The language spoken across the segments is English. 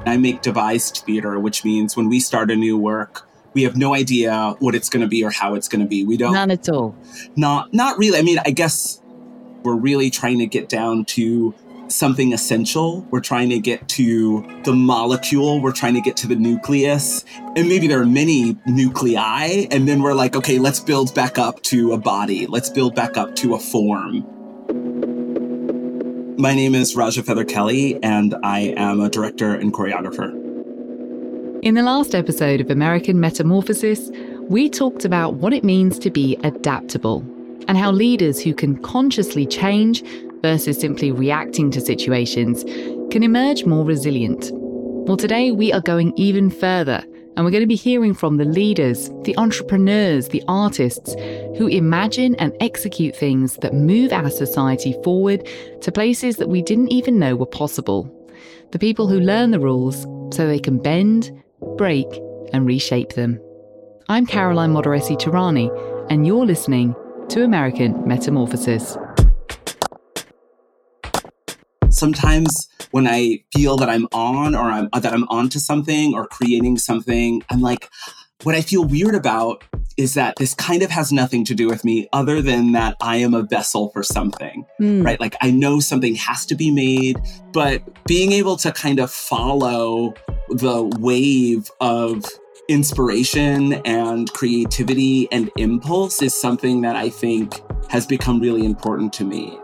I make devised theater, which means when we start a new work, we have no idea what it's going to be or how it's going to be. We don't. None at all. Not really. I mean, I guess we're really trying to get down to something essential. We're trying to get to the molecule. We're trying to get to the nucleus. And maybe there are many nuclei. And then we're like, okay, let's build back up to a body. Let's build back up to a form. My name is Raja Feather Kelly, and I am a director and choreographer. In the last episode of American Metamorphosis, we talked about what it means to be adaptable and how leaders who can consciously change versus simply reacting to situations can emerge more resilient. Well, today we are going even further, and we're going to be hearing from the leaders, the entrepreneurs, the artists who imagine and execute things that move our society forward to places that we didn't even know were possible. The people who learn the rules so they can bend, break, and reshape them. I'm Caroline Modaresi-Tehrani, and you're listening to American Metamorphosis. Sometimes when I feel that I'm on or that I'm onto something or creating something, I'm like, what I feel weird about is that this kind of has nothing to do with me other than that I am a vessel for something, right? Like I know something has to be made, but being able to kind of follow the wave of inspiration and creativity and impulse is something that I think has become really important to me.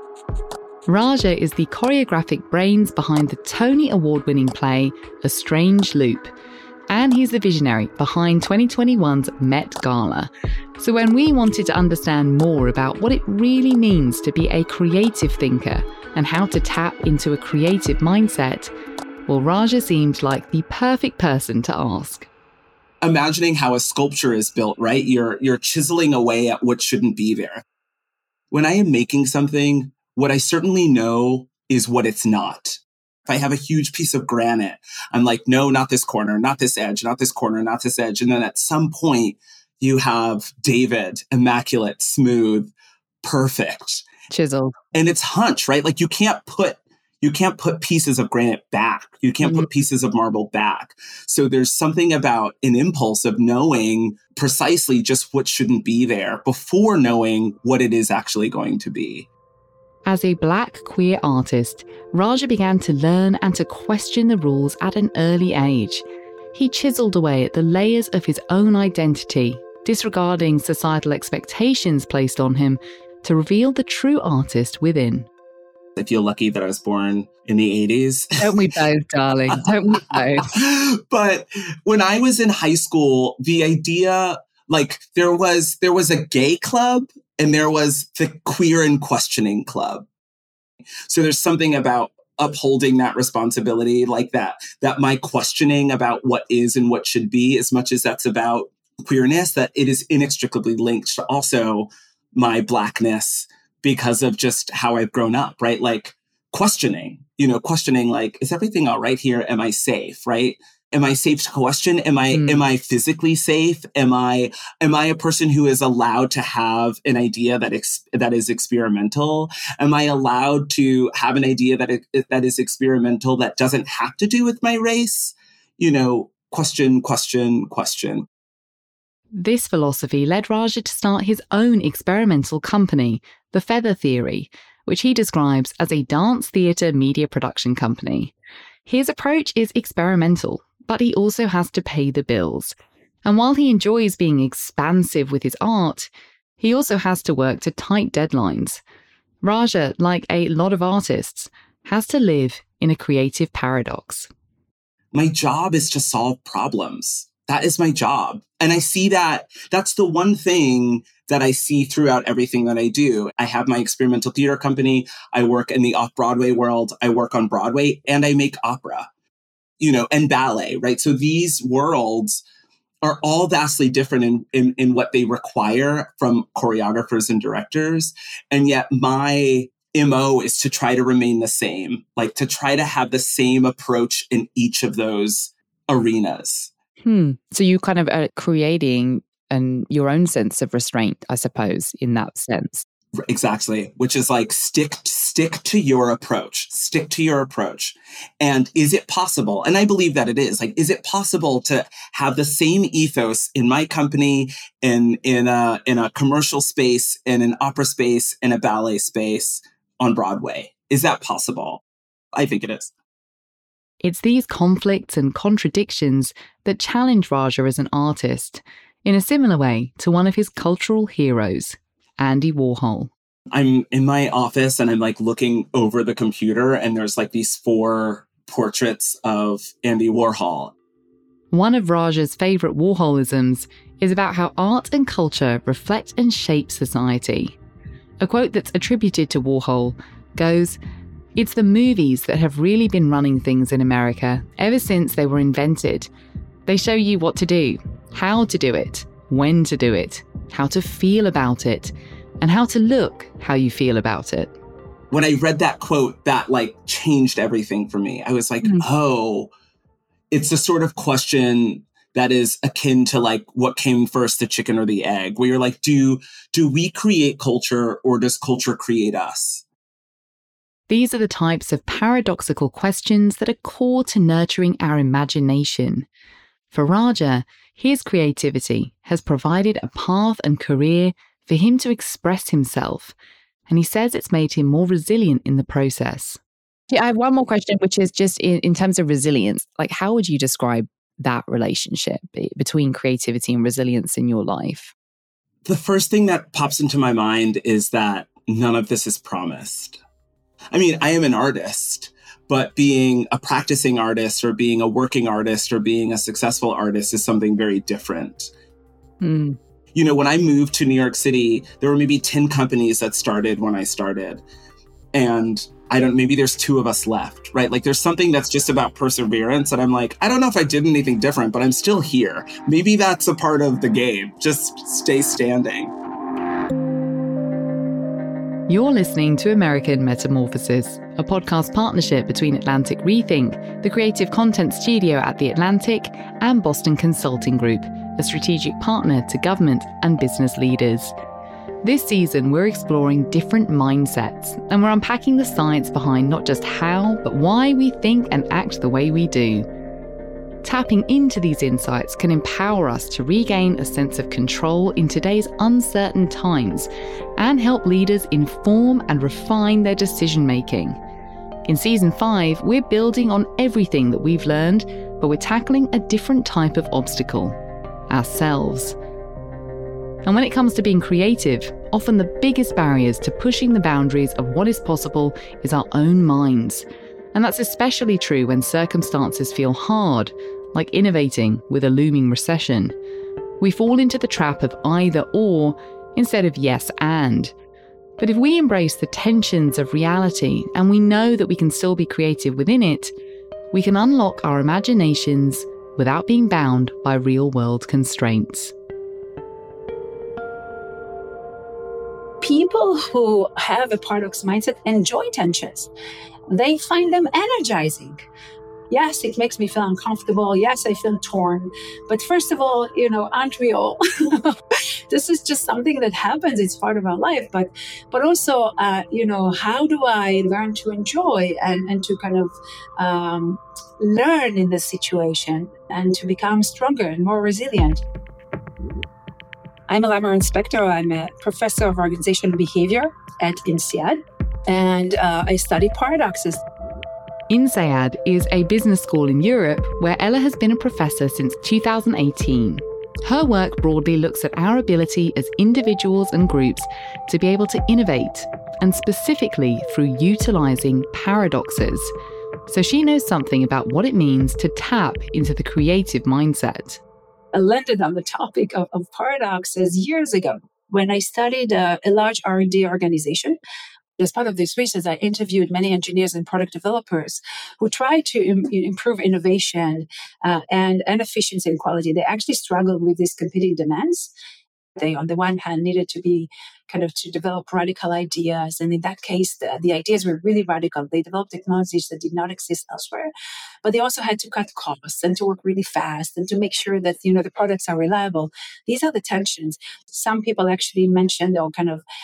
Raja is the choreographic brains behind the Tony Award-winning play A Strange Loop, and he's the visionary behind 2021's Met Gala. So when we wanted to understand more about what it really means to be a creative thinker and how to tap into a creative mindset, well, Raja seemed like the perfect person to ask. Imagining how a sculpture is built, right? You're chiseling away at what shouldn't be there. When I am making something, what I certainly know is what it's not. If I have a huge piece of granite, I'm like, no, not this corner, not this edge, not this corner, not this edge. And then at some point you have David, immaculate, smooth, perfect. Chiseled. And it's hunch, right? Like you can't put pieces of granite back. You can't put pieces of marble back. So there's something about an impulse of knowing precisely just what shouldn't be there before knowing what it is actually going to be. As a Black queer artist, Raja began to learn and to question the rules at an early age. He chiseled away at the layers of his own identity, disregarding societal expectations placed on him to reveal the true artist within. I feel lucky that I was born in the 80s. Don't we both, darling? Don't we both? But when I was in high school, the idea, like there was a gay club and there was the queer and questioning club. So there's something about upholding that responsibility, like that my questioning about what is and what should be, as much as that's about queerness, that it is inextricably linked to also my Blackness because of just how I've grown up, right? Like questioning like, is everything all right here? Am I safe, right? Am I safe to question? Am I physically safe? Am I a person who is allowed to have an idea that is experimental? Am I allowed to have an idea that is experimental that doesn't have to do with my race? Question. This philosophy led Raja to start his own experimental company, The Feather Theory, which he describes as a dance theatre media production company. His approach is experimental, but he also has to pay the bills. And while he enjoys being expansive with his art, he also has to work to tight deadlines. Raja, like a lot of artists, has to live in a creative paradox. My job is to solve problems. That is my job. And I see that's the one thing that I see throughout everything that I do. I have my experimental theater company. I work in the off-Broadway world. I work on Broadway and I make opera, and ballet, right? So these worlds are all vastly different in what they require from choreographers and directors. And yet my MO is to try to remain the same, like to try to have the same approach in each of those arenas. So you kind of are creating your own sense of restraint, I suppose, in that sense. Exactly. Which is like stick stick to your approach. Stick to your approach. And is it possible? And I believe that it is. Like, is it possible to have the same ethos in my company, in a commercial space, in an opera space, in a ballet space on Broadway? Is that possible? I think it is. It's these conflicts and contradictions that challenge Raja as an artist, in a similar way to one of his cultural heroes, Andy Warhol. I'm in my office and I'm like looking over the computer and there's like these 4 portraits of Andy Warhol. One of Raja's favourite Warholisms is about how art and culture reflect and shape society. A quote that's attributed to Warhol goes, "It's the movies that have really been running things in America ever since they were invented. They show you what to do, how to do it, when to do it, how to feel about it, and how to look how you feel about it." When I read that quote, that like changed everything for me. I was like, oh, it's a sort of question that is akin to like what came first, the chicken or the egg, where you're like, do we create culture or does culture create us? These are the types of paradoxical questions that are core to nurturing our imagination. For Raja, his creativity has provided a path and career for him to express himself, and he says it's made him more resilient in the process. Yeah, I have one more question, which is just in terms of resilience. Like, how would you describe that relationship between creativity and resilience in your life? The first thing that pops into my mind is that none of this is promised. I mean, I am an artist, but being a practicing artist or being a working artist or being a successful artist is something very different. You know, when I moved to New York City, there were maybe 10 companies that started when I started. And maybe there's 2 of us left, right? Like there's something that's just about perseverance. And I'm like, I don't know if I did anything different, but I'm still here. Maybe that's a part of the game. Just stay standing. You're listening to American Metamorphosis, a podcast partnership between Atlantic Rethink, the creative content studio at The Atlantic, and Boston Consulting Group, a strategic partner to government and business leaders. This season, we're exploring different mindsets, and we're unpacking the science behind not just how, but why we think and act the way we do. Tapping into these insights can empower us to regain a sense of control in today's uncertain times and help leaders inform and refine their decision-making. In Season 5, we're building on everything that we've learned, but we're tackling a different type of obstacle: ourselves. And when it comes to being creative, often the biggest barriers to pushing the boundaries of what is possible is our own minds. And that's especially true when circumstances feel hard, like innovating with a looming recession. We fall into the trap of either or instead of yes and. But if we embrace the tensions of reality and we know that we can still be creative within it, we can unlock our imaginations without being bound by real-world constraints. People who have a paradox mindset enjoy tensions. They find them energizing. Yes, it makes me feel uncomfortable. Yes, I feel torn. But first of all, aren't we all? This is just something that happens. It's part of our life. But also, how do I learn to enjoy and to kind of learn in this situation and to become stronger and more resilient? I'm Elama Inspector. I'm a professor of organizational behavior at INSEAD, and I study paradoxes. INSEAD is a business school in Europe where Ella has been a professor since 2018. Her work broadly looks at our ability as individuals and groups to be able to innovate, and specifically through utilising paradoxes. So she knows something about what it means to tap into the creative mindset. I landed on the topic of paradoxes years ago when I studied a large R&D organization. As part of this research, I interviewed many engineers and product developers who tried to improve innovation and efficiency and quality. They actually struggled with these competing demands. They, on the one hand, needed to be to develop radical ideas. And in that case, the ideas were really radical. They developed technologies that did not exist elsewhere. But they also had to cut costs and to work really fast and to make sure that, the products are reliable. These are the tensions. Some people actually mentioned or kind of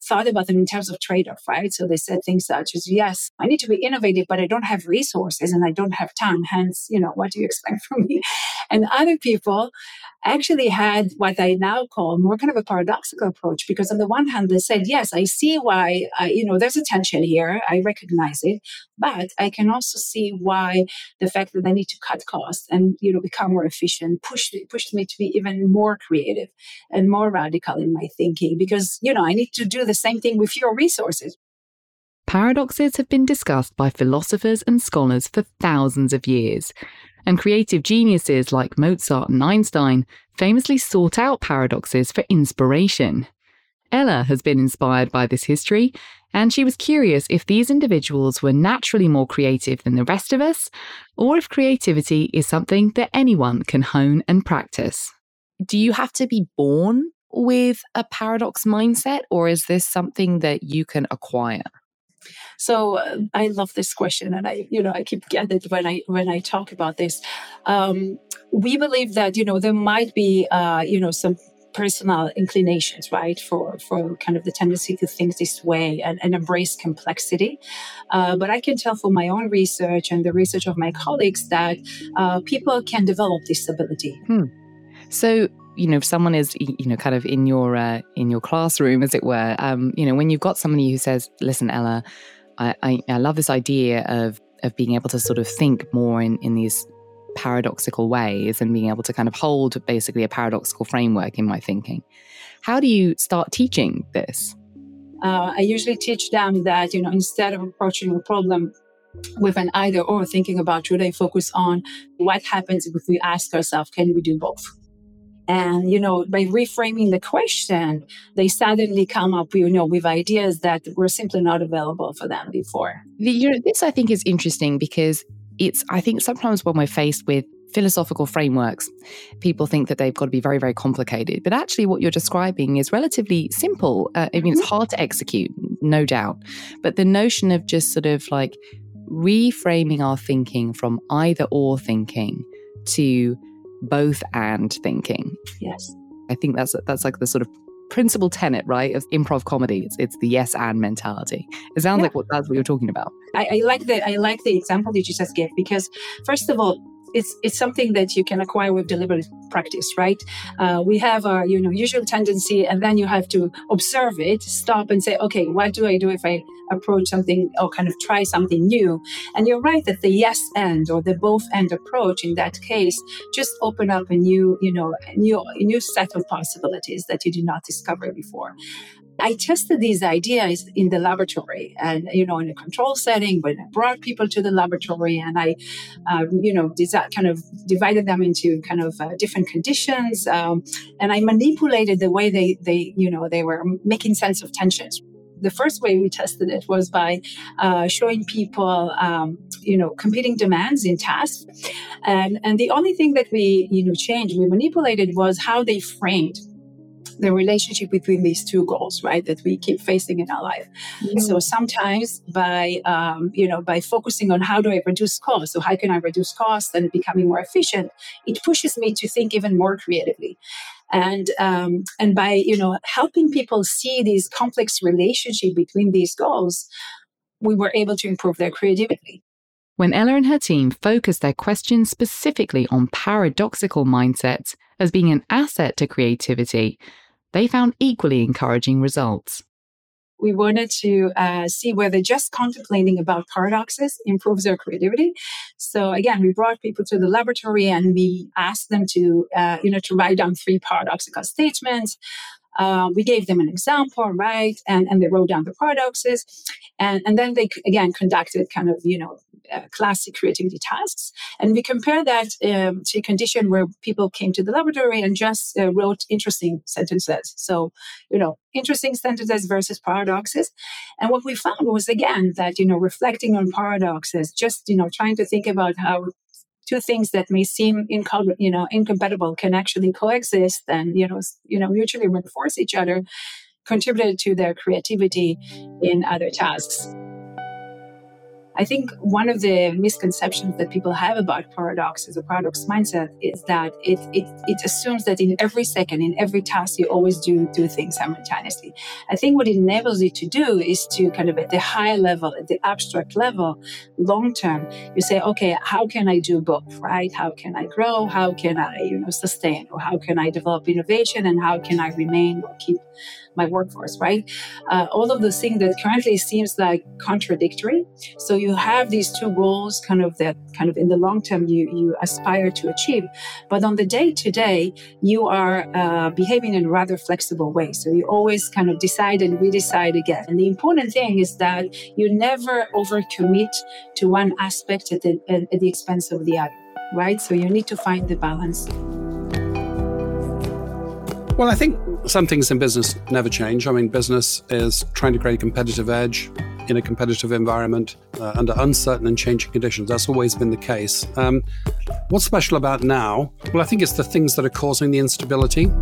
thought about them in terms of trade-off, right? So they said things such as, yes, I need to be innovative, but I don't have resources and I don't have time. Hence, what do you expect from me? And other people actually had what I now call more kind of a paradoxical approach, because on the one hand, they said, yes, I see why, there's a tension here. I recognize it, but I can also see why the fact that I need to cut costs and, become more efficient pushed me to be even more creative and more radical in my thinking, because, I need to do the same thing with fewer resources. Paradoxes have been discussed by philosophers and scholars for thousands of years. And creative geniuses like Mozart and Einstein famously sought out paradoxes for inspiration. Ella has been inspired by this history, and she was curious if these individuals were naturally more creative than the rest of us, or if creativity is something that anyone can hone and practice. Do you have to be born with a paradox mindset, or is this something that you can acquire? So I love this question, and I keep getting it when I talk about this. We believe that there might be some personal inclinations, right, for kind of the tendency to think this way and embrace complexity. But I can tell from my own research and the research of my colleagues that people can develop this ability. So, if someone is, kind of in your classroom, as it were, when you've got somebody who says, listen, Ella, I love this idea of being able to sort of think more in these paradoxical ways and being able to kind of hold basically a paradoxical framework in my thinking. How do you start teaching this? I usually teach them that, instead of approaching a problem with an either or, thinking about should I focus on what happens if we ask ourselves, can we do both? And, by reframing the question, they suddenly come up, with ideas that were simply not available for them before. This I think is interesting because I think sometimes when we're faced with philosophical frameworks, people think that they've got to be very, very complicated. But actually what you're describing is relatively simple. It's hard to execute, no doubt. But the notion of just sort of like reframing our thinking from either or thinking to both and thinking. Yes. I think that's like the sort of principal tenet, right, of improv comedy. It's the yes and mentality. It sounds like that's what you're talking about. I like the example that you just gave, because first of all, it's something that you can acquire with deliberate practice, right? We have our usual tendency, and then you have to observe it, stop and say, okay, what do I do if I approach something or kind of try something new? And you're right that the yes and or the both and approach in that case just open up a new set of possibilities that you did not discover before. I tested these ideas in the laboratory and, in a control setting, but I brought people to the laboratory and I, kind of divided them into kind of different conditions. And I manipulated the way they were making sense of tensions. The first way we tested it was by showing people, competing demands in tasks. And the only thing that we manipulated was how they framed the relationship between these two goals, right, that we keep facing in our life. Yeah. So sometimes by focusing on how do I reduce costs, so how can I reduce costs and becoming more efficient, it pushes me to think even more creatively. And by, helping people see these complex relationship between these goals, we were able to improve their creativity. When Ella and her team focused their questions specifically on paradoxical mindsets as being an asset to creativity, they found equally encouraging results. We wanted to see whether just contemplating about paradoxes improves their creativity. So again, we brought people to the laboratory and we asked them to write down 3 paradoxical statements. We gave them an example, right? And they wrote down the paradoxes. And then they, again, conducted kind of, classic creativity tasks. And we compared that to a condition where people came to the laboratory and just wrote interesting sentences. So, interesting sentences versus paradoxes. And what we found was, again, that, reflecting on paradoxes, just, trying to think about how two things that may seem incompatible can actually coexist and, mutually reinforce each other, contributed to their creativity in other tasks. I think one of the misconceptions that people have about paradox as a paradox mindset is that it assumes that in every second, in every task, you always do things simultaneously. I think what it enables you to do is to kind of at the high level, at the abstract level, long term, you say, okay, how can I do both, right? How can I grow? How can I, sustain? Or how can I develop innovation? And how can I remain or keep my workforce, right? All of those things that currently seems like contradictory. So you have these two goals that in the long term you aspire to achieve. But on the day to day, you are behaving in a rather flexible way. So you always kind of decide and redecide again. And the important thing is that you never overcommit to one aspect at the expense of the other, right? So you need to find the balance. Well, I think some things in business never change. I mean, business is trying to create a competitive edge in a competitive environment under uncertain and changing conditions. That's always been the case. What's special about now? Well, I think it's the things that are causing the instability.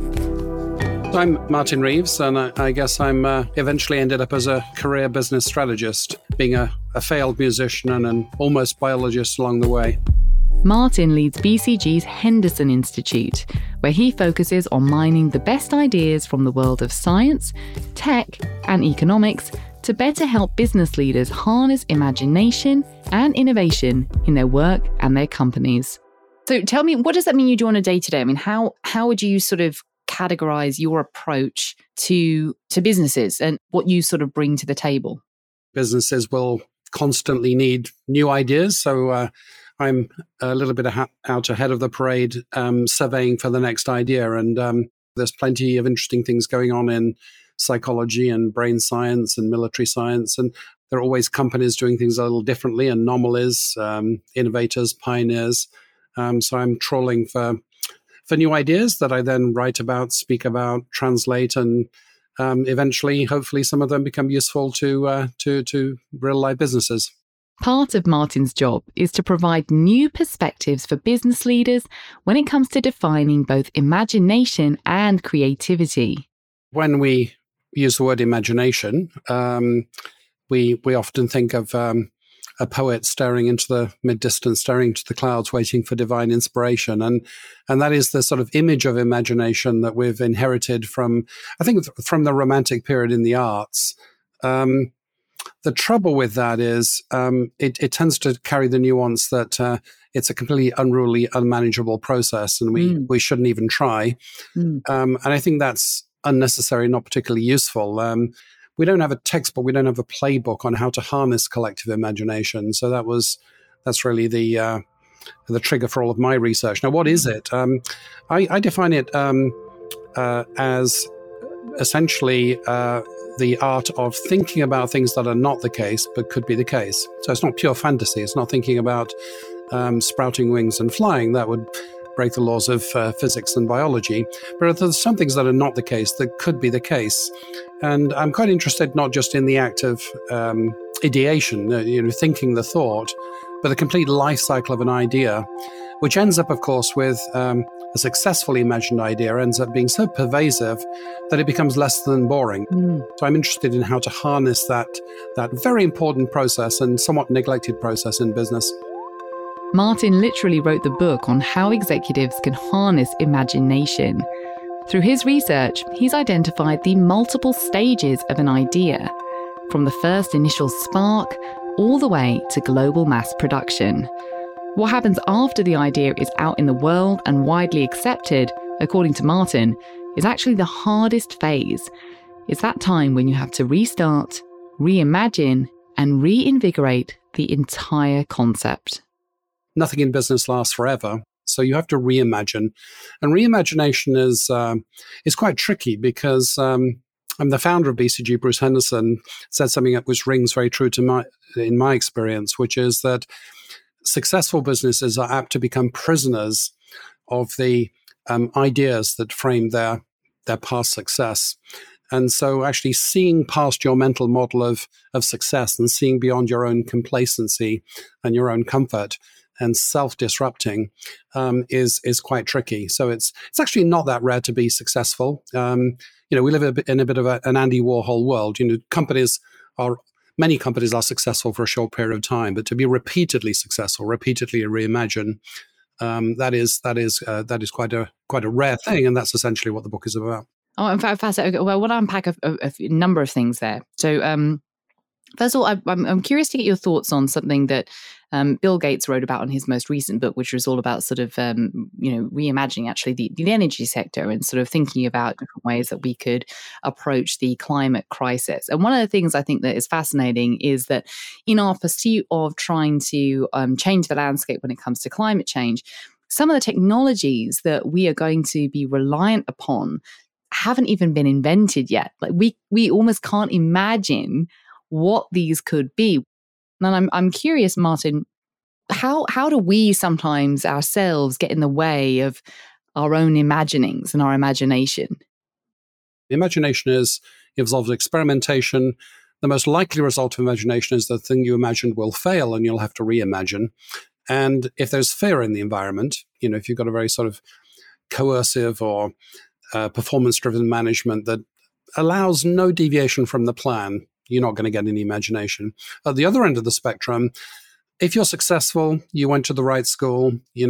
I'm Martin Reeves, and I guess I'm eventually ended up as a career business strategist, being a failed musician and an almost biologist along the way. Martin leads BCG's Henderson Institute, where he focuses on mining the best ideas from the world of science, tech, and economics to better help business leaders harness imagination and innovation in their work and their companies. So tell me, what does that mean you do on a day-to-day? I mean, how would you sort of categorize your approach to businesses and what you sort of bring to the table? Businesses will constantly need new ideas, so I'm a little bit out ahead of the parade, surveying for the next idea. And there's plenty of interesting things going on in psychology and brain science and military science. And there are always companies doing things a little differently, anomalies, innovators, pioneers. So I'm trawling for new ideas that I then write about, speak about, translate, and eventually, hopefully, some of them become useful to real life businesses. Part of Martin's job is to provide new perspectives for business leaders when it comes to defining both imagination and creativity. When we use the word imagination, we often think of a poet staring into the mid-distance, staring into the clouds, waiting for divine inspiration. And that is the sort of image of imagination that we've inherited from the Romantic period in the arts. The trouble with that is it tends to carry the nuance that it's a completely unruly, unmanageable process, and we shouldn't even try. And I think that's unnecessary, not particularly useful. We don't have a textbook, we don't have a playbook on how to harness collective imagination. So that's really the trigger for all of my research. Now, what is it? I define it as essentially the art of thinking about things that are not the case, but could be the case. So it's not pure fantasy. It's not thinking about sprouting wings and flying. That would break the laws of physics and biology. But there's some things that are not the case that could be the case. And I'm quite interested not just in the act of ideation, thinking the thought, but the complete life cycle of an idea, which ends up, of course, with a successfully imagined idea ends up being so pervasive that it becomes less than boring. So I'm interested in how to harness that very important process and somewhat neglected process in business. Martin literally wrote the book on how executives can harness imagination. Through his research, he's identified the multiple stages of an idea, from the first initial spark all the way to global mass production. What happens after the idea is out in the world and widely accepted, according to Martin, is actually the hardest phase. It's that time when you have to restart, reimagine, and reinvigorate the entire concept. Nothing in business lasts forever, so you have to reimagine. And reimagination is quite tricky because I'm the founder of BCG, Bruce Henderson, said something which rings very true in my experience, which is that successful businesses are apt to become prisoners of the ideas that frame their past success. And so actually seeing past your mental model of success and seeing beyond your own complacency and your own comfort and self-disrupting is quite tricky. So it's actually not that rare to be successful. We live in a bit of an Andy Warhol world. Companies are many companies are successful for a short period of time, but to be repeatedly successful, repeatedly reimagine, that is quite a rare thing, and that's essentially what the book is about. Oh, in fact, fascinating. Well, I want to unpack a number of things there. So, first of all, I'm curious to get your thoughts on something that Bill Gates wrote about in his most recent book, which was all about sort of, reimagining actually the energy sector and sort of thinking about different ways that we could approach the climate crisis. And one of the things I think that is fascinating is that in our pursuit of trying to change the landscape when it comes to climate change, some of the technologies that we are going to be reliant upon haven't even been invented yet. Like we almost can't imagine what these could be. And I'm curious, Martin, how do we sometimes ourselves get in the way of our own imaginings and our imagination? Imagination involves experimentation. The most likely result of imagination is the thing you imagined will fail and you'll have to reimagine. And if there's fear in the environment, if you've got a very sort of coercive or performance-driven management that allows no deviation from the plan, you're not going to get any imagination. At the other end of the spectrum, if you're successful, you went to the right school,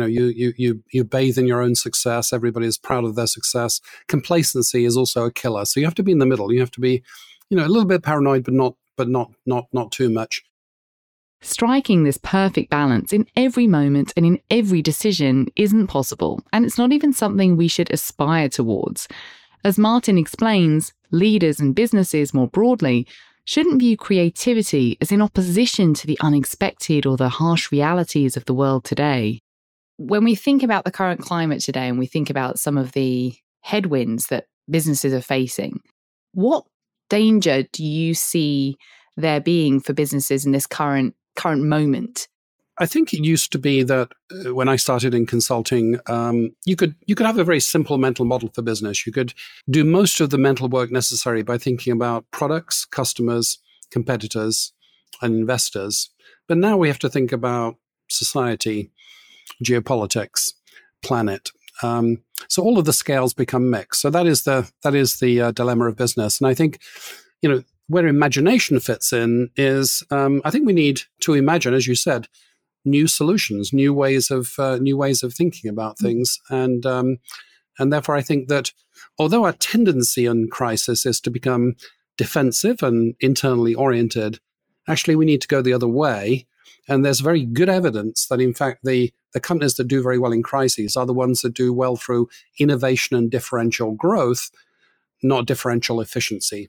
you bathe in your own success, everybody is proud of their success. Complacency is also a killer. So you have to be in the middle. You have to be, a little bit paranoid, but not too much. Striking this perfect balance in every moment and in every decision isn't possible, and it's not even something we should aspire towards. As Martin explains, leaders and businesses more broadly shouldn't view creativity as in opposition to the unexpected or the harsh realities of the world today. When we think about the current climate today and we think about some of the headwinds that businesses are facing, what danger do you see there being for businesses in this current moment? I think it used to be that when I started in consulting, you could have a very simple mental model for business. You could do most of the mental work necessary by thinking about products, customers, competitors, and investors. But now we have to think about society, geopolitics, planet. So all of the scales become mixed. So that is the dilemma of business. And I think, where imagination fits in is, I think we need to imagine, as you said, new solutions, new ways of thinking about things, and therefore I think that although our tendency in crisis is to become defensive and internally oriented, actually we need to go the other way. And there's very good evidence that in fact the companies that do very well in crises are the ones that do well through innovation and differential growth, not differential efficiency.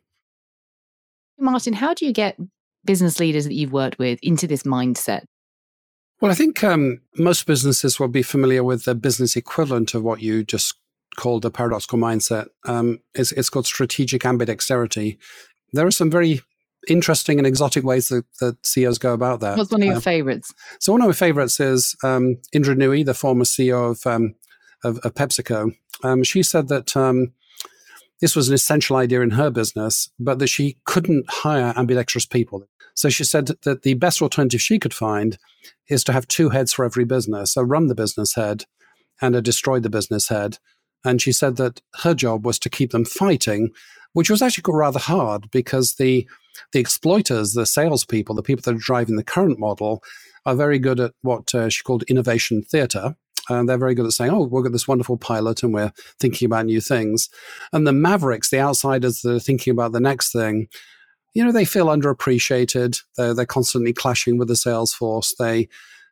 Martin, how do you get business leaders that you've worked with into this mindset? Well, I think most businesses will be familiar with the business equivalent of what you just called a paradoxical mindset. It's called strategic ambidexterity. There are some very interesting and exotic ways that CEOs go about that. What's one of your favorites? So one of my favorites is Indra Nooyi, the former CEO of PepsiCo. She said that this was an essential idea in her business, but that she couldn't hire ambidextrous people. So she said that the best alternative she could find is to have two heads for every business, a run the business head and a destroy the business head. And she said that her job was to keep them fighting, which was actually rather hard because the exploiters, the salespeople, the people that are driving the current model are very good at what she called innovation theater. And they're very good at saying, oh, we've got this wonderful pilot and we're thinking about new things. And the mavericks, the outsiders that are thinking about the next thing, they feel underappreciated. They're constantly clashing with the sales force. They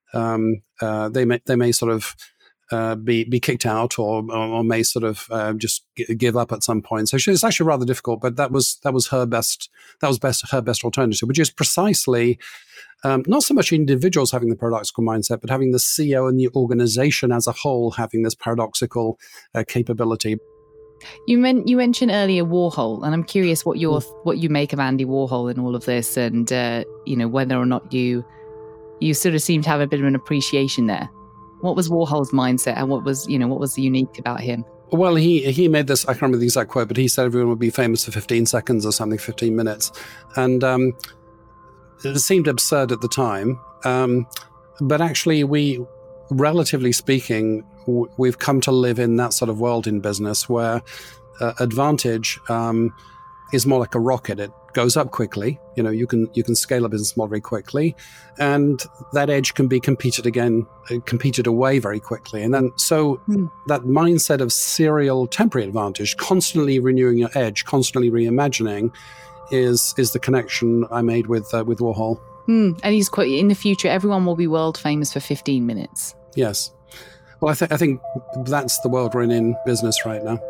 may sort of be kicked out or may sort of just give up at some point. So it's actually rather difficult. But that was her best alternative, which is precisely not so much individuals having the paradoxical mindset, but having the CEO and the organization as a whole having this paradoxical capability. You mentioned earlier Warhol, and I'm curious what you make of Andy Warhol in all of this, and whether or not you sort of seem to have a bit of an appreciation there. What was Warhol's mindset, and what was unique about him? Well, he made this, I can't remember the exact quote, but he said everyone would be famous for 15 seconds or something, 15 minutes. And it seemed absurd at the time. But actually, relatively speaking, we've come to live in that sort of world in business where advantage is more like a rocket. It goes up quickly. You can scale a business model very quickly, and that edge can be competed away very quickly. And then that mindset of serial temporary advantage, constantly renewing your edge, constantly reimagining, is the connection I made with Warhol. And he's quite, in the future, everyone will be world famous for 15 minutes. Yes. Well, I think that's the world we're in business right now.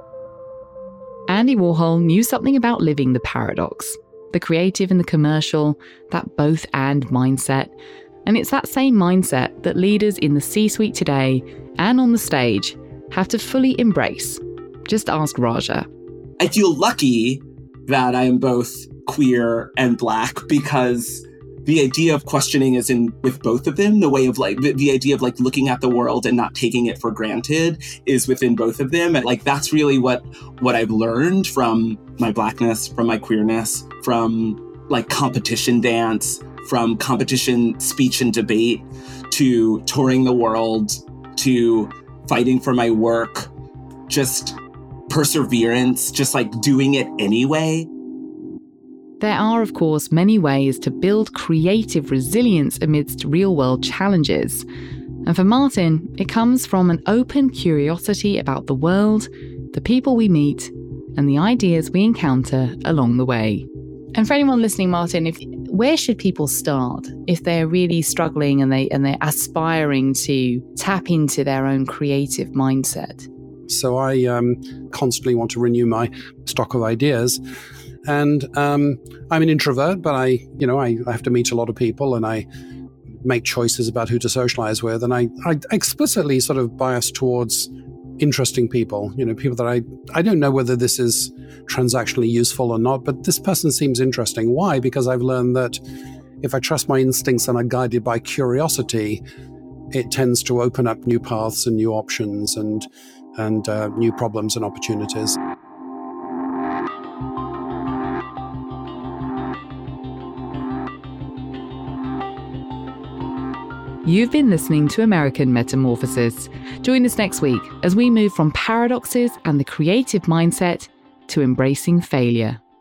Andy Warhol knew something about living the paradox, the creative and the commercial, that both and mindset. And it's that same mindset that leaders in the C-suite today and on the stage have to fully embrace. Just ask Raja. I feel lucky that I am both queer and Black, because the idea of questioning is in with both of them. The way of the idea of looking at the world and not taking it for granted is within both of them. And that's really what I've learned from my Blackness, from my queerness, from competition dance, from competition speech and debate, to touring the world, to fighting for my work, just perseverance, just doing it anyway. There are, of course, many ways to build creative resilience amidst real-world challenges. And for Martin, it comes from an open curiosity about the world, the people we meet, and the ideas we encounter along the way. And for anyone listening, Martin, where should people start if they're really struggling and they're aspiring to tap into their own creative mindset? So I constantly want to renew my stock of ideas. And I'm an introvert, but I have to meet a lot of people, and I make choices about who to socialize with. And I explicitly sort of bias towards interesting people, people that I don't know whether this is transactionally useful or not, but this person seems interesting. Why? Because I've learned that if I trust my instincts and are guided by curiosity, it tends to open up new paths and new options and new problems and opportunities. You've been listening to American Metamorphosis. Join us next week as we move from paradoxes and the creative mindset to embracing failure.